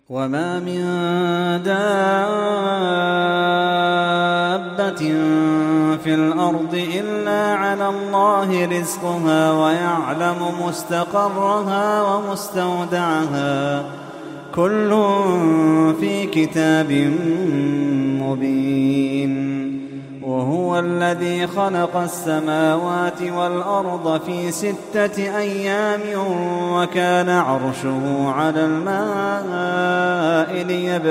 وما من دابة في الأرض إلا على الله رزقها ويعلم مستقرها ومستودعها كل في كتاب مبين. وهو الذي خلق السماوات والأرض في 6 أيام وكان عرشه على الماء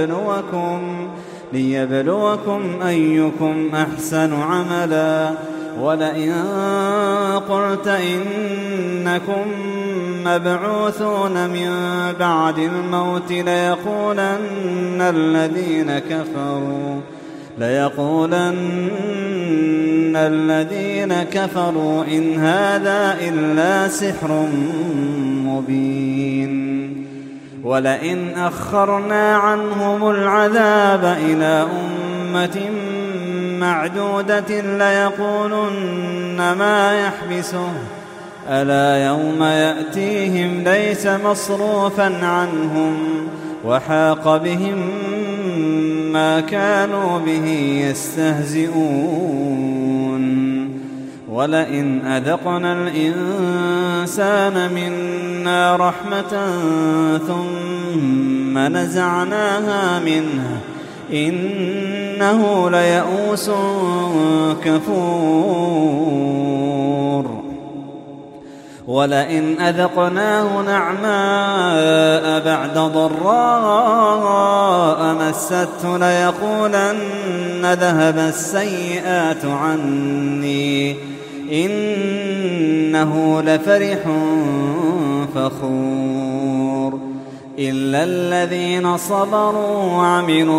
ليبلوكم أيكم أحسن عملا. ولئن قلت إنكم مبعوثون من بعد الموت ليقولن الذين كفروا إن هذا إلا سحر مبين. ولئن أخرنا عنهم العذاب إلى أمة معدودة ليقولن ما يحبسه ألا يوم يأتيهم ليس مصروفا عنهم وحاق بهم ما كانوا به يستهزئون. ولئن أذقنا الإنسان منا رحمة ثم نزعناها منه إنه ليئوس كفور. ولئن أذقناه نعماء بعد ضراء مسته ليقولن ذهب السيئات عني إنه لفرح فخور. إلا الذين صبروا وعملوا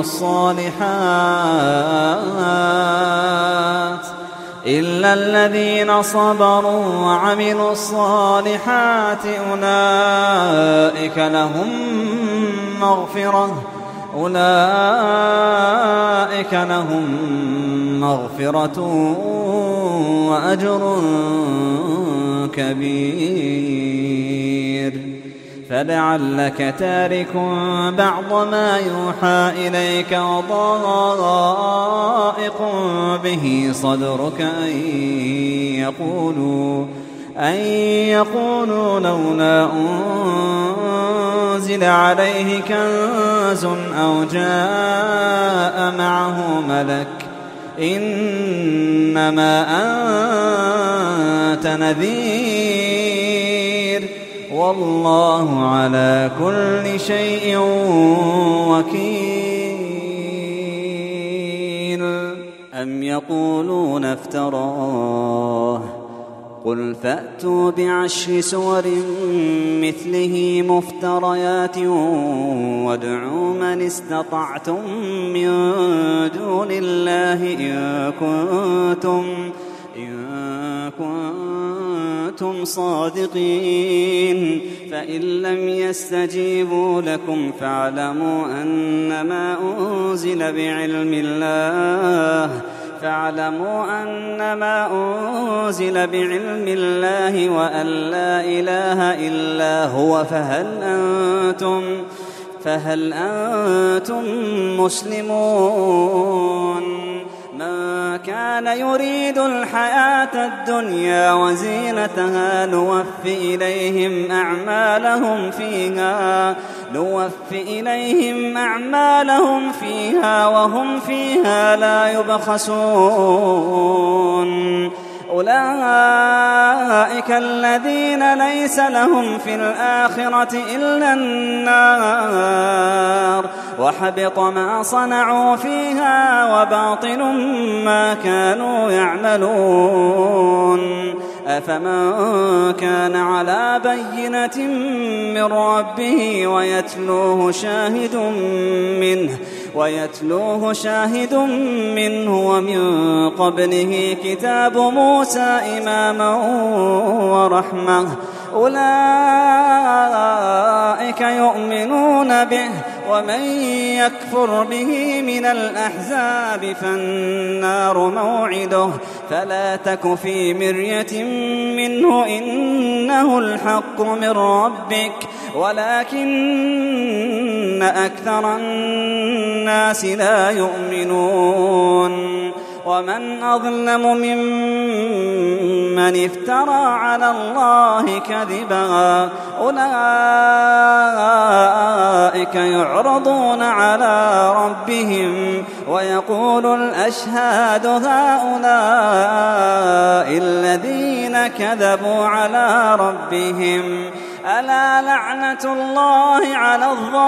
الصالحات أولئك لهم مغفرة وأجر كبير. فلعلك تارك بعض ما يوحى إليك وضائق به صدرك أن يقولوا لولا أنزل عليه كنز أو جاء معه ملك إنما أنت نذير والله على كل شيء وكيل. أم يقولون افتراه قل فأتوا ب10 سور مثله مفتريات وادعوا من استطعتم من دون الله إن كنتم صادقين. فإن لم يستجيبوا لكم فاعلموا أنما أنزل بعلم الله وأن لا إله إلا هو فهل أنتم مسلمون. من كان يريد الحياة الدنيا وزينتها نوفي إليهم أعمالهم فيها وهم فيها لا يبخسون. أولئك الذين ليس لهم في الآخرة إلا النار وحبط ما صنعوا فيها وباطل ما كانوا يعملون. أفمن كان على بينة من ربه ويتلوه شاهد منه ومن قبله كتاب موسى إماما ورحمة أولئك يؤمنون به. ومن يكفر به من الأحزاب فالنار موعده فلا تك في مرية منه إنه الحق من ربك ولكن أكثر الناس لا يؤمنون ومن أظلم ممن افترى على الله كذبا أولئك يعرضون على ربهم ويقول الأشهاد هؤلاء الذين كذبوا على ربهم ألا لعنة الله على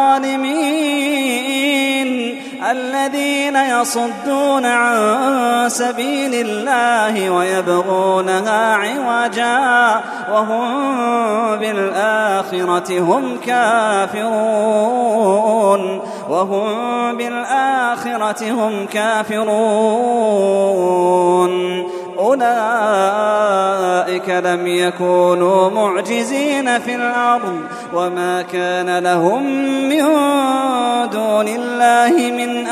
الظالمين الذين يصدون عن سبيل الله ويبغونها عوجا وهم بالآخرة هم كافرون أولئك لم يكونوا معجزين في الأرض وما كان لهم من دون الله من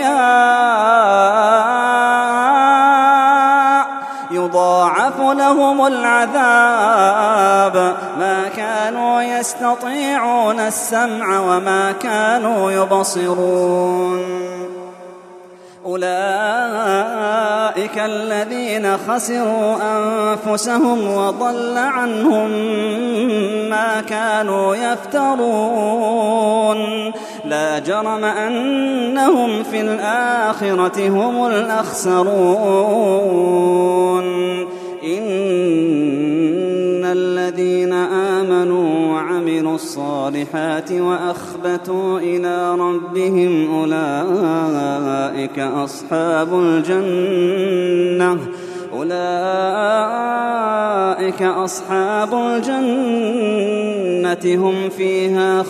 أولياء يضاعف لهم العذاب ما كانوا يستطيعون السمع وما كانوا يبصرون أولئك الذين خسروا أنفسهم وضل عنهم ما كانوا يفترون لا جرم أنهم في الآخرة هم الأخسرون إن الذين آمنوا وعملوا الصالحات وأخبتوا إلى ربهم أولئك أصحاب الجنة هم فيها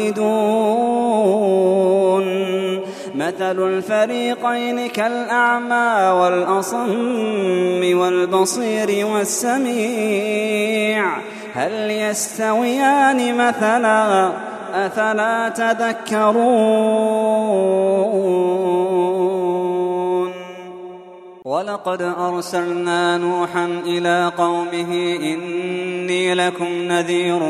خالدون مثل الفريقين كالأعمى والأصم والبصير والسميع هل يستويان مثلا أفلا تذكرون ولقد أرسلنا نوحا إلى قومه إني لكم نذير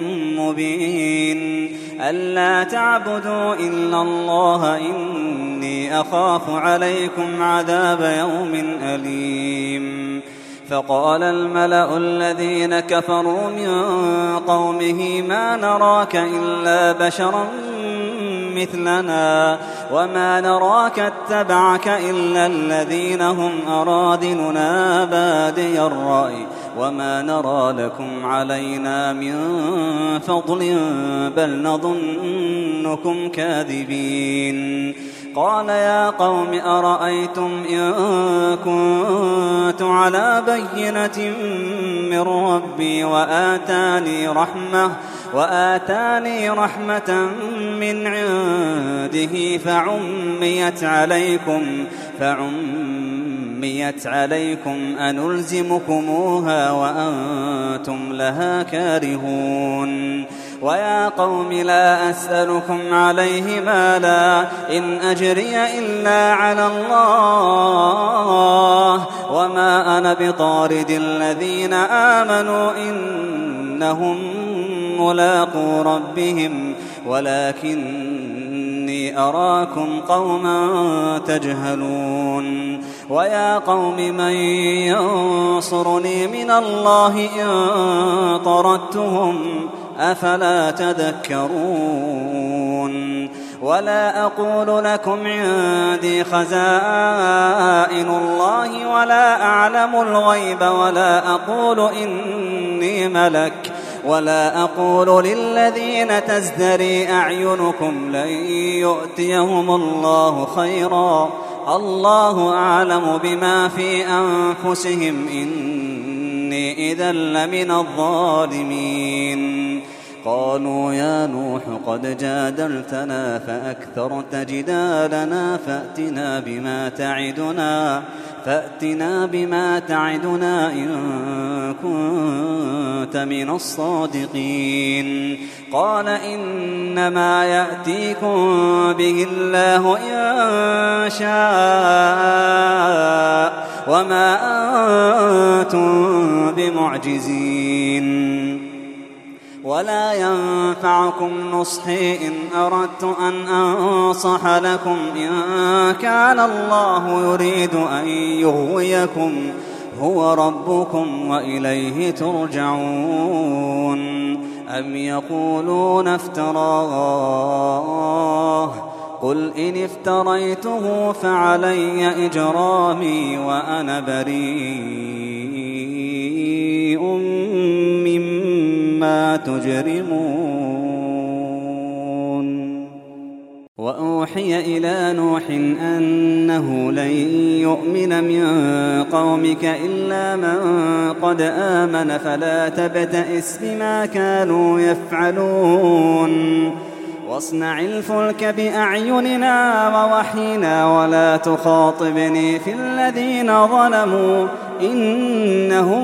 مبين ألا تعبدوا إلا الله إني أخاف عليكم عذاب يوم أليم فقال الملأ الذين كفروا من قومه ما نراك إلا بشرا مثلنا وما نراك اتبعك إلا الذين هم أرادلنا بادي الرأي وما نرى لكم علينا من فضل بل نظنكم كاذبين قال يا قوم أرأيتم إن كنت على بينة من ربي وآتاني رحمة من عنده فعميت عليكم أنلزمكموها وأنتم لها كارهون ويا قوم لا أسألكم عليه مالا إن أجري إلا على الله وما أنا بطارد الذين آمنوا إنهم ملاقو ربهم ولكني أراكم قوما تجهلون ويا قوم من ينصرني من الله إن طردتهم أفلا تذكرون ولا أقول لكم عندي خزائن الله ولا أعلم الغيب ولا أقول إني ملك ولا أقول للذين تزدري أعينكم لن يؤتيهم الله خيرا الله أعلم بما في أنفسهم إني إذا لمن الظالمين قالوا يا نوح قد جادلتنا فأكثرت جدالنا فأتنا بما تعدنا إن كنت من الصادقين قال إنما يأتيكم به الله إن شاء وما أنتم بمعجزين ولا ينفعكم نصحي إن أردت أن أنصح لكم إن كان الله يريد أن يغويكم هو ربكم وإليه ترجعون. أم يقولون افتراه قل إن افتريته فعلي إجرامي وأنا بريء مما تجرمون. وأوحي إلى نوح أنه لن يؤمن من قومك إلا من قد آمن فلا تبتئس بما كانوا يفعلون واصنع الفلك بأعيننا ووحينا ولا تخاطبني في الذين ظلموا إنهم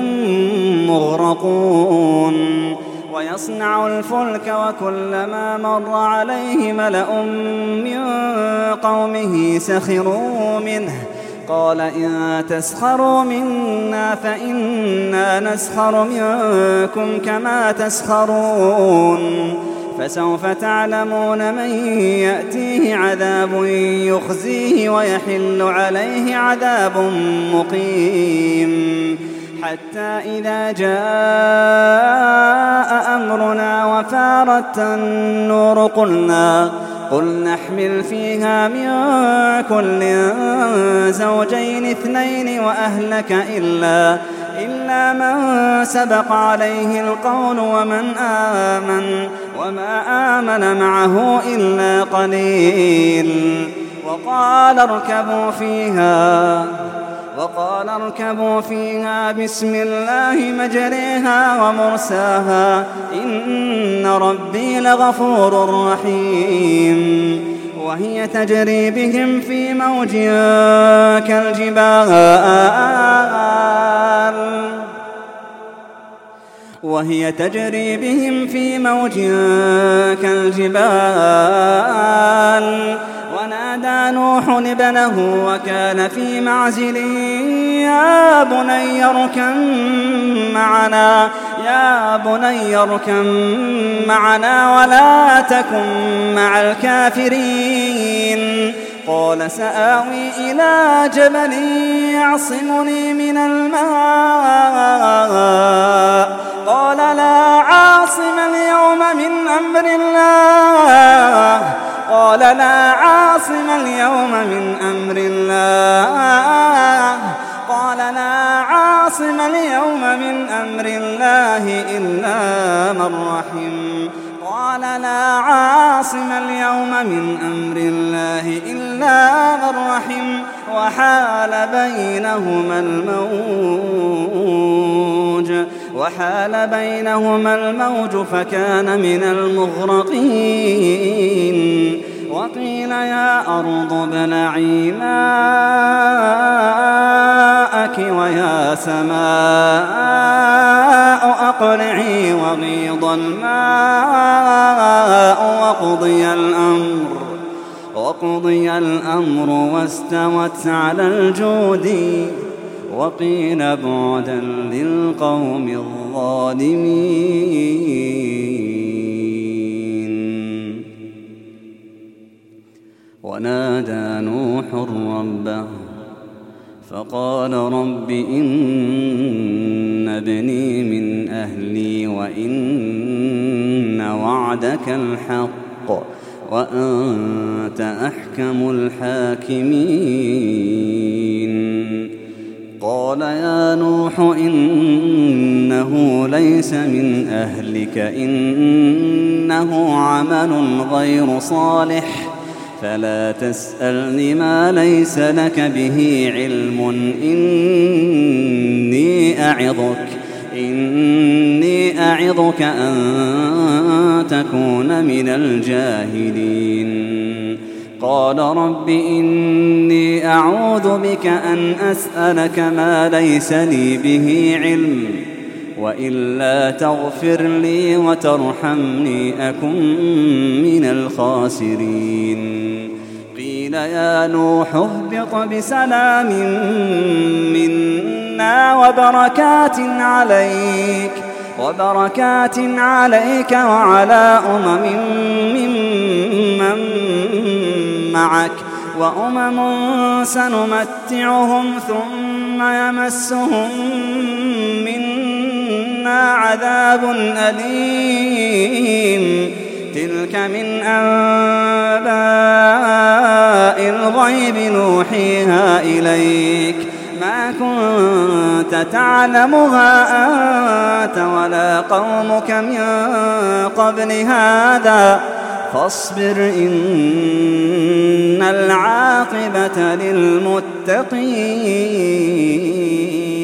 مغرقون. ويصنع الفلك وكلما مر عليه ملأ من قومه سخروا منه قال إن تسخروا منا فإنا نسخر منكم كما تسخرون. فسوف تعلمون من يأتيه عذاب يخزيه ويحل عليه عذاب مقيم. حتى إذا جاء أمرنا وفارت النور قل نحمل فيها من كل زوجين اثنين وأهلك إلا من سبق عليه القول ومن آمن وما آمن معه إلا قليل. وقال اركبوا فيها بسم الله مجريها ومرساها إن ربي لغفور رحيم. وهي تجري بهم في موج كالجبال ونادى نوح ابنه وكان في معزل يا بني اركب معنا ولا تكن مع الكافرين. قال سآوي إلى جبل يعصمني من الماء قال لا عاصم اليوم من أمر الله إلا من رحم وحال بينهما الموج فكان من المغرقين. وقيل يا أرض ابلعي ماءك ويا سماء أقلعي وغيض الماء وقضي الأمر واستوت على الجود وقيل بعدا للقوم الظالمين. ونادى نوح ربه فقال رب إن ابني من أهلي وإن وعدك الحق وأنت أحكم الحاكمين. قال يا نوح إنه ليس من أهلك إنه عمل غير صالح فلا تسألني ما ليس لك به علم إني أعظك أن تكون من الجاهلين. قال رب إني أعوذ بك أن أسألك ما ليس لي به علم وإلا تغفر لي وترحمني أكن من الخاسرين. قيل يا نوح اهبط بسلام منا وبركات عليك وبركات عليك وعلى ممن معك سنمتعهم ثم يمسهم منا عذاب أليم تلك من أنباء الغيب نوحيها إليك ما كنت تعلمها أنت ولا قومك من قبل هذا فاصبر إن العاقبة للمتقين.